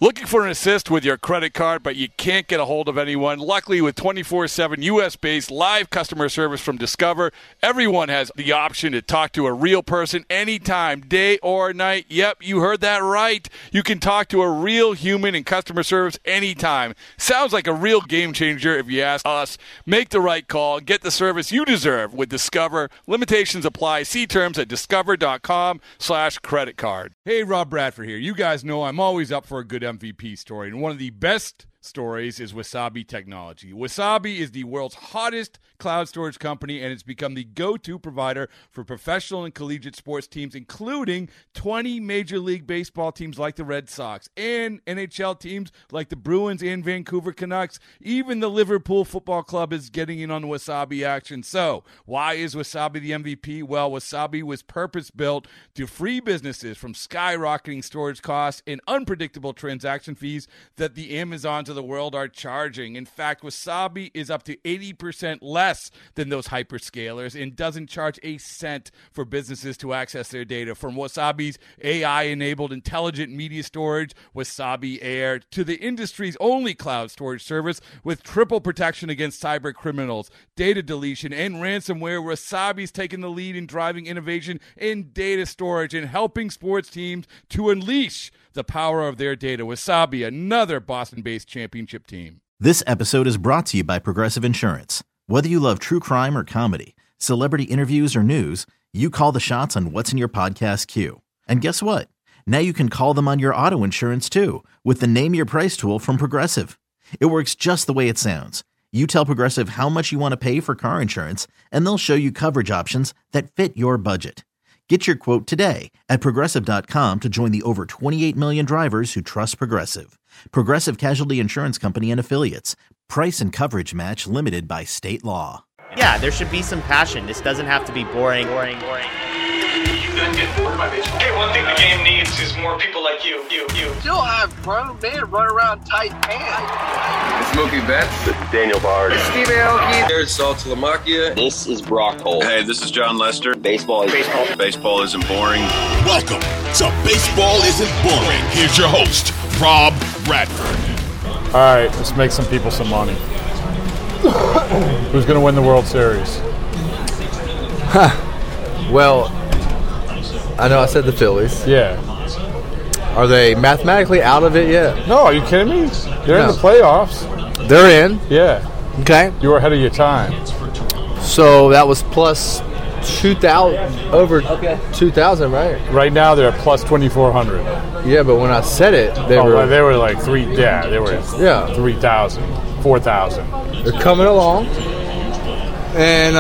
Looking for an assist with your credit card, but you can't get a hold of anyone? Luckily, with 24/7 U.S.-based live customer service from Discover, everyone has the option to talk to a real person anytime, day or night. Yep, you heard that right. You can talk to a real human in customer service anytime. Sounds like a real game changer if you ask us. Make the right call and get the service you deserve with Discover. Limitations apply. See terms at discover.com/credit card. Hey, Rob Bradford here. You guys know I'm always up for a good MVP story, and one of the best stories is Wasabi Technology. Wasabi is the world's hottest cloud storage company, and it's become the go-to provider for professional and collegiate sports teams, including 20 Major League Baseball teams like the Red Sox and NHL teams like the Bruins and Vancouver Canucks. Even the Liverpool Football Club is getting in on the Wasabi action. So, why is Wasabi the MVP? Well, Wasabi was purpose-built to free businesses from skyrocketing storage costs and unpredictable transaction fees that the Amazons of the world are charging. In fact, Wasabi is up to 80% less than those hyperscalers and doesn't charge a cent for businesses to access their data. From Wasabi's AI-enabled intelligent media storage, Wasabi Air, to the industry's only cloud storage service with triple protection against cyber criminals, data deletion, and ransomware, Wasabi's taken the lead in driving innovation in data storage and helping sports teams to unleash the power of their data. Wasabi, another Boston-based championship team. This episode is brought to you by Progressive Insurance. Whether you love true crime or comedy, celebrity interviews or news, you call the shots on what's in your podcast queue. And guess what? Now you can call them on your auto insurance too with the Name Your Price tool from Progressive. It works just the way it sounds. You tell Progressive how much you want to pay for car insurance, and they'll show you coverage options that fit your budget. Get your quote today at Progressive.com to join the over 28 million drivers who trust Progressive. Progressive Casualty Insurance Company and Affiliates. Price and coverage match limited by state law. Yeah, there should be some passion. This doesn't have to be boring. You couldn't get bored by baseball. Hey, one thing the game needs is more people like you. Still have grown men run around tight pants. It's Mookie Betts. This is Daniel Bard. Steve Aoki. There's Sal Talamacchia. This is Brock Holt. Hey, this is John Lester. Baseball isn't boring. Welcome to Baseball Isn't Boring. Here's your host, Rob Bradford. All right, let's make some people some money. Who's going to win the World Series? Well, I know I said the Phillies. Yeah. Are they mathematically out of it yet? No, are you kidding me? They're in the playoffs. They're in? Yeah. Okay. You were ahead of your time. So that was plus 2,000, over 2,000, right? Right now they're at plus 2,400. Yeah, but when I said it, they were like 3,000, 4,000. They're coming along. And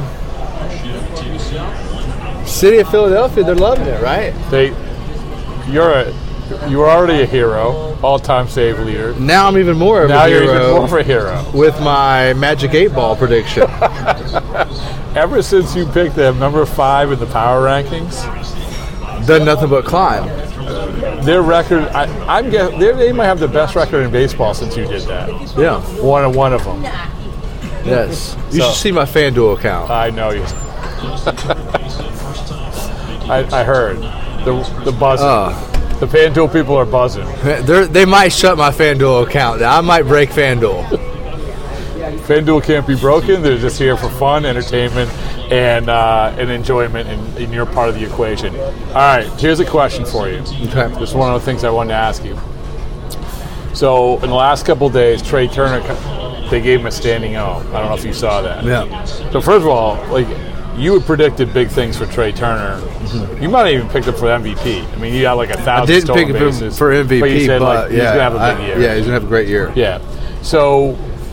City of Philadelphia, they're loving it, right? You were already a hero, all-time save leader. Now I'm even more of a hero. Now you're even more of a hero. With my Magic 8-Ball prediction. Ever since you picked them number 5 in the power rankings, done nothing but climb. Their record, I'm guessing, they might have the best record in baseball since you did that. Yeah. One of them. Yes. You should see my FanDuel account. I know you. I heard the buzzing. The FanDuel people are buzzing. They might shut my FanDuel account. I might break FanDuel. FanDuel can't be broken. They're just here for fun, entertainment, and enjoyment, and you're part of the equation. All right, here's a question for you. Okay. This is one of the things I wanted to ask you. So in the last couple of days, Trey Turner, they gave him a standing O. I don't know if you saw that. Yeah. So first of all, you had predicted big things for Trey Turner. Mm-hmm. You might have even picked him for MVP. I mean, you got like 1,000 I didn't stolen pick bases, him for MVP, but you said but he's going to have a big year. Yeah, he's going to have a great year. Yeah. So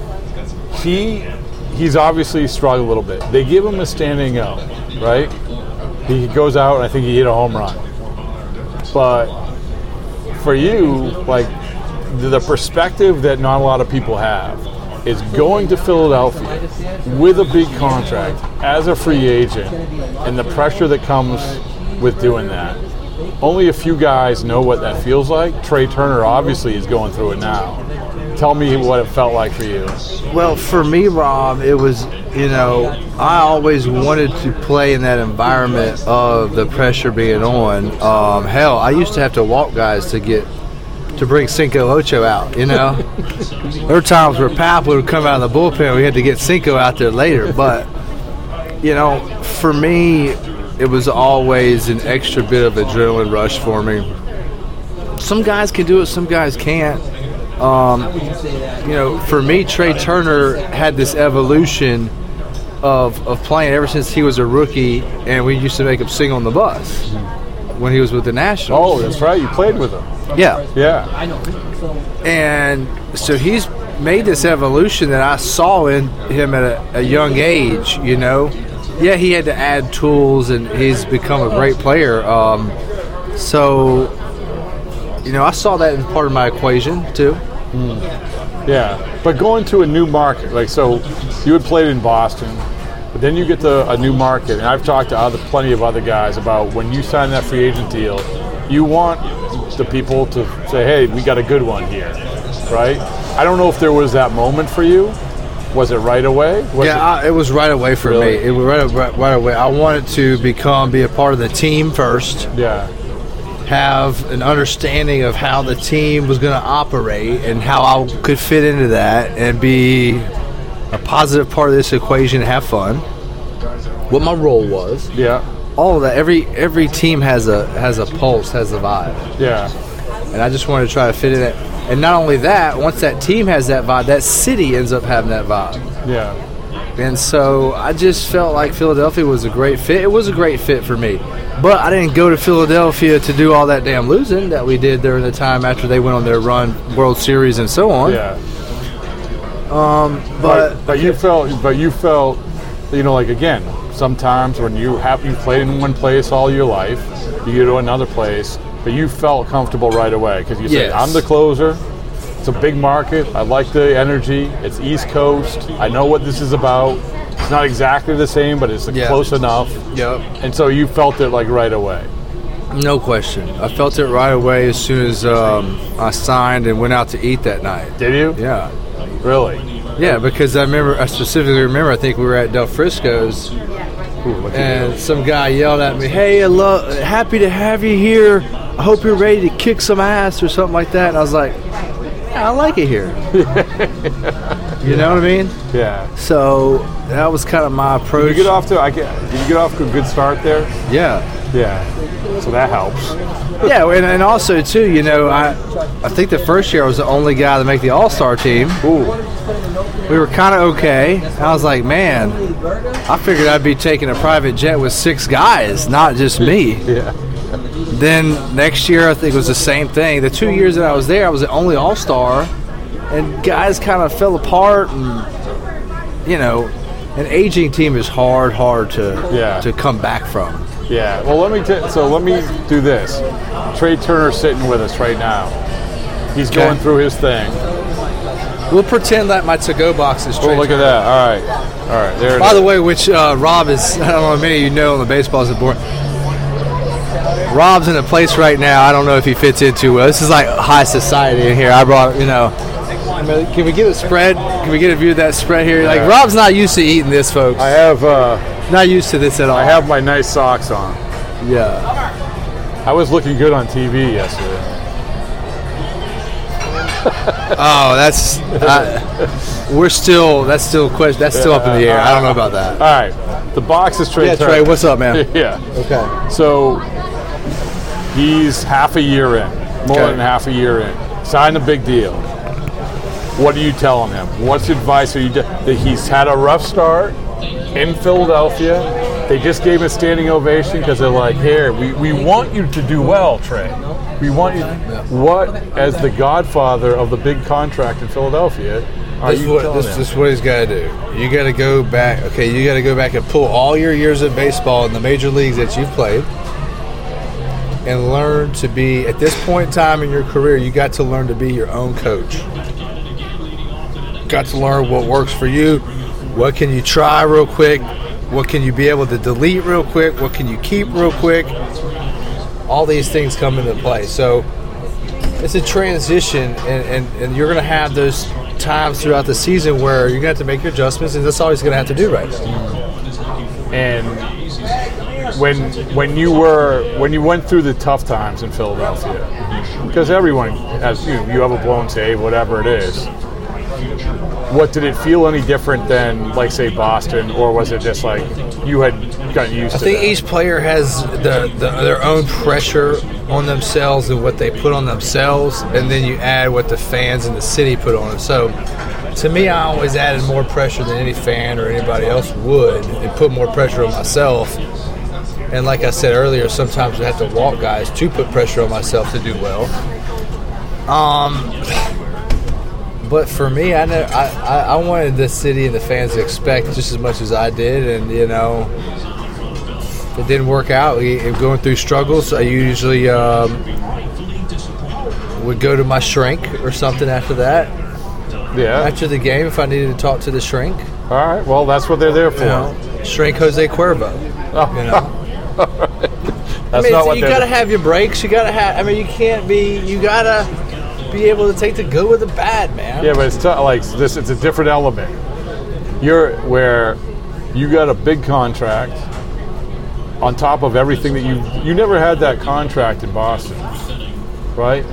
he's obviously struggled a little bit. They give him a standing O, right? He goes out and I think he hit a home run. But for you, the perspective that not a lot of people have is going to Philadelphia with a big contract as a free agent and the pressure that comes with doing that. Only a few guys know what that feels like. Trey Turner obviously is going through it now. Tell me what it felt like for you. Well, for me, Rob, it was, I always wanted to play in that environment of the pressure being on. Hell, I used to have to walk guys to get to bring Cinco Ocho out, you know. There were times where Pap would come out of the bullpen. We had to get Cinco out there later. But, you know, for me, it was always an extra bit of adrenaline rush for me. Some guys can do it, some guys can't. You know, for me, Trey Turner had this evolution of playing ever since he was a rookie, and we used to make him sing on the bus when he was with the Nationals. Oh, that's right. You played with him. Yeah. Yeah. And so he's made this evolution that I saw in him at a young age, you know. Yeah, he had to add tools, and he's become a great player. So, you know, I saw that in part of my equation, too. Yeah. But going to a new market, like, so you had played in Boston, but then you get to a new market, and I've talked to plenty of other guys about when you sign that free agent deal, you want the people to say, hey, we got a good one here, right? I don't know if there was that moment for you. Was it right away? It was right away for me. It was right away. I wanted to be a part of the team first. Yeah. Have an understanding of how the team was going to operate and how I could fit into that and be a positive part of this equation and have fun. What my role was. Yeah. All of that. Every team has a pulse, has a vibe. Yeah. And I just wanted to try to fit in it. And not only that, once that team has that vibe, that city ends up having that vibe. Yeah. And so I just felt like Philadelphia was a great fit. It was a great fit for me. But I didn't go to Philadelphia to do all that damn losing that we did during the time after they went on their run, World Series and so on. Yeah. But you felt, you know, like, again, sometimes when you played in one place all your life, you go to another place, but you felt comfortable right away because you said, I'm the closer. It's a big market. I like the energy. It's East Coast. I know what this is about. It's not exactly the same, but it's close enough. Yep. And so you felt it like right away. No question. I felt it right away as soon as I signed and went out to eat that night. Did you? Yeah. Really? Yeah, because I specifically remember, I think we were at Del Frisco's, and some guy yelled at me, hey, happy to have you here. I hope you're ready to kick some ass or something like that. And I was like, yeah, I like it here. You know what I mean? Yeah. So that was kind of my approach. Did you get off to a good start there? Yeah. Yeah. So that helps. Yeah, and also, too, you know, I think the first year I was the only guy to make the All-Star team. Ooh. We were kind of okay. I was like, man, I figured I'd be taking a private jet with 6 guys, not just me. Yeah. Then next year, I think it was the same thing. The 2 years that I was there, I was the only All-Star, and guys kind of fell apart. And, you know, an aging team is hard to come back from. Yeah. Well, let me do this. Trey Turner's sitting with us right now. He's going through his thing. We'll pretend that my to-go box is Trey Turner. Look at that. All right. There it is. By the way, which Rob is, I don't know how many of you know on the baseball board. Rob's in a place right now I don't know if he fits into well. This is like high society in here. I brought, you know. Can we get a spread? Can we get a view of that spread here? Like, Rob's not used to eating this, folks. I have not used to this at all. I have my nice socks on. Yeah. I was looking good on TV yesterday. Oh, that's still up in the air. I don't know about that. All right, the box is Trey. Yeah, Trey, what's up, man? Yeah. Okay. So he's half a year in, more than half a year in. Signed a big deal. What are you telling him? What's advice are you? That he's had a rough start in Philadelphia. They just gave him a standing ovation because they're like, here, we want you to do well, Trey. We want you. What, as the godfather of the big contract in Philadelphia, this is what he's got to do. You got to go back. Okay, you got to go back and pull all your years of baseball in the major leagues that you've played, and learn to be. At this point in time in your career, you got to learn to be your own coach. Got to learn what works for you. What can you try real quick? What can you be able to delete real quick? What can you keep real quick? All these things come into play. So it's a transition, and you're going to have those times throughout the season where you're going to have to make your adjustments, and that's all he's going to have to do right now. And when you went through the tough times in Philadelphia, because everyone has you have a blown save, whatever it is. What did it feel any different than, like, say, Boston, or was it just like you had gotten used to it? I think each player has their own pressure on themselves and what they put on themselves, and then you add what the fans in the city put on them. So, to me, I always added more pressure than any fan or anybody else would, and put more pressure on myself. And like I said earlier, sometimes I have to walk guys to put pressure on myself to do well. But for me, I wanted the city and the fans to expect just as much as I did, and it didn't work out. Going through struggles, I usually would go to my shrink or something after that. Yeah. After the game, if I needed to talk to the shrink. All right. Well, that's what they're there for. Shrink Jose Cuervo. That's not what you got to have your breaks. You got to have. I mean, you can't be. You got to be able to take the good with the bad, man. Yeah, but it's like this. It's a different element. You're where you got a big contract on top of everything that you never had that contract in Boston, right?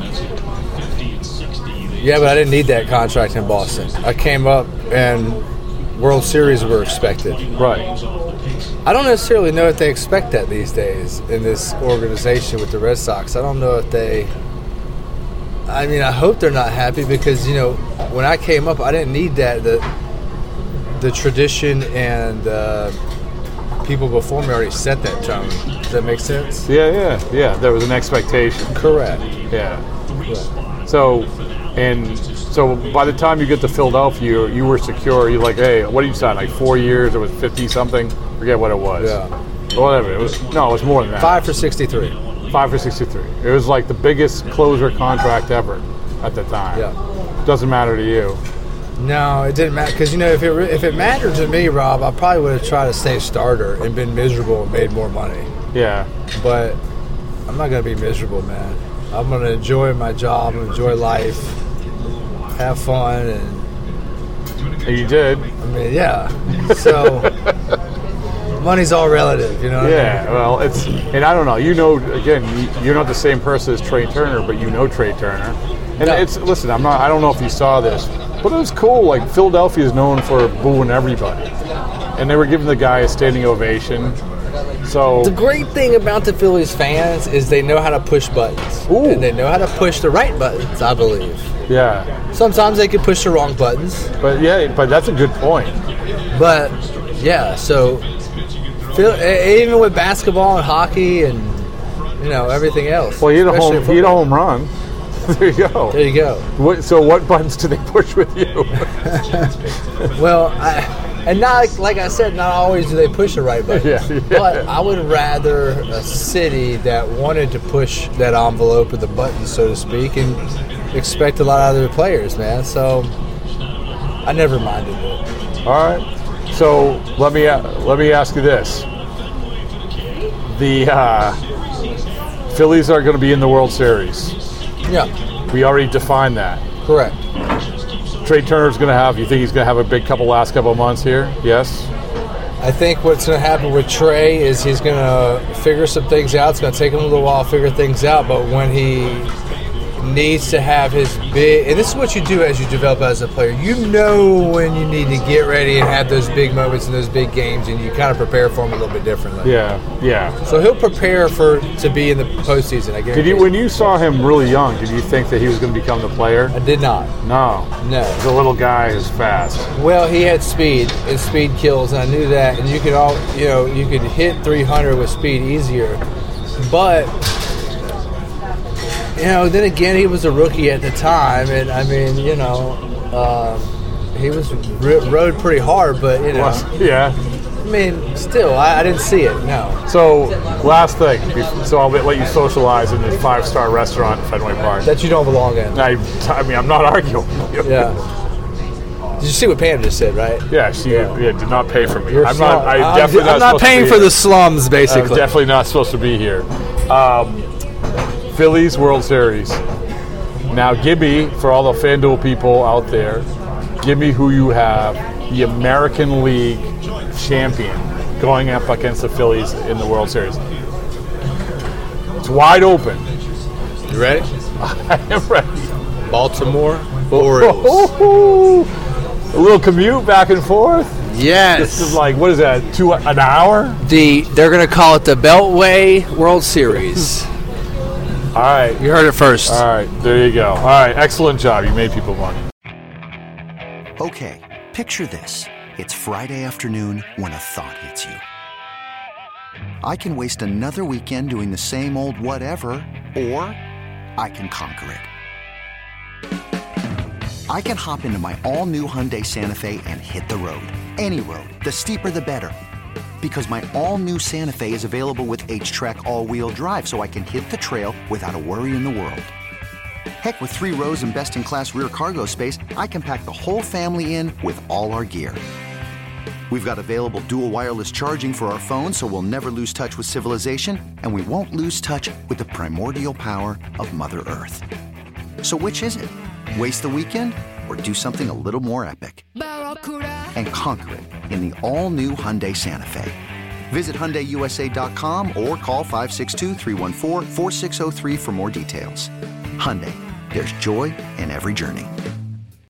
Yeah, but I didn't need that contract in Boston. I came up and World Series were expected. Right. I don't necessarily know if they expect that these days in this organization with the Red Sox. I don't know if they... I mean, I hope they're not happy because, when I came up, I didn't need that. The tradition and people before me already set that tone. Does that make sense? Yeah. There was an expectation. Correct. Yeah. So by the time you get to Philadelphia, you were secure. You're like, hey, what did you sign? Like 4 years? It was 50-something? Forget what it was. Yeah. Whatever. It was more than that. 5 for 63. 5 for 63. It was like the biggest closer contract ever at the time. Yeah. Doesn't matter to you. No, it didn't matter because if it mattered to me, Rob, I probably would have tried to stay starter and been miserable and made more money. Yeah. But I'm not gonna be miserable, man. I'm gonna enjoy my job, enjoy life, have fun, and you did. I mean, yeah. So money's all relative, you know. Yeah. Well, and I don't know. Again, you're not the same person as Trey Turner, but you know Trey Turner. And listen, I don't know if you saw this, but it was cool. Like, Philadelphia is known for booing everybody, and they were giving the guy a standing ovation. So the great thing about the Phillies fans is they know how to push buttons. Ooh. And they know how to push the right buttons, I believe. Yeah. Sometimes they can push the wrong buttons. But that's a good point. But yeah, so even with basketball and hockey and everything else. Well, he had a home run. There you go. There you go. So what buttons do they push with you? Well, and not like I said, not always do they push the right buttons. Yeah. But I would rather a city that wanted to push that envelope of the buttons, so to speak, and expect a lot out of their players, man. So I never minded it. All right. So let me ask you this: the Phillies are going to be in the World Series. Yeah. We already defined that. Correct. Trey Turner's going to you think he's going to have a big last couple of months here? Yes? I think what's going to happen with Trey is he's going to figure some things out. It's going to take him a little while to figure things out, but when he needs to have his big, and this is what you do as you develop as a player. You know when you need to get ready and have those big moments and those big games, and you kind of prepare for them a little bit differently. Yeah. So he'll prepare to be in the postseason, I guarantee. When you saw him really young, did you think that he was going to become the player? I did not. No. He's a little guy who's fast. Well, he had speed, and speed kills, and I knew that. And you could you could hit 300 with speed easier, but. Then again, he was a rookie at the time, and I mean, he was rode pretty hard, but yeah. I mean, still, I didn't see it. No. So, last thing. So I'll let you socialize in this 5-star restaurant in Fenway Park that you don't belong in. I mean, I'm not arguing. Yeah. Did you see what Pam just said, right? Yeah, she did not pay for me. I'm not paying for the slums, basically. I'm definitely not supposed to be here. Phillies World Series. Now, give me, for all the FanDuel people out there, give me who you have, the American League champion going up against the Phillies in the World Series. It's wide open. You ready? I am ready. Baltimore Orioles. A little commute back and forth. Yes. This is like, what is that? An hour? They're going to call it the Beltway World Series. All right. You heard it first. All right. There you go. All right. Excellent job. You made people money. Okay. Picture this. It's Friday afternoon when a thought hits you. I can waste another weekend doing the same old whatever, or I can conquer it. I can hop into my all-new Hyundai Santa Fe and hit the road. Any road. The steeper, the better. Because my all-new Santa Fe is available with H-Track all-wheel drive, so I can hit the trail without a worry in the world. Heck, with 3 rows and best-in-class rear cargo space, I can pack the whole family in with all our gear. We've got available dual wireless charging for our phones, so we'll never lose touch with civilization, and we won't lose touch with the primordial power of Mother Earth. So which is it? Waste the weekend or do something a little more epic? And conquer it in the all-new Hyundai Santa Fe. Visit HyundaiUSA.com or call 562-314-4603 for more details. Hyundai, there's joy in every journey.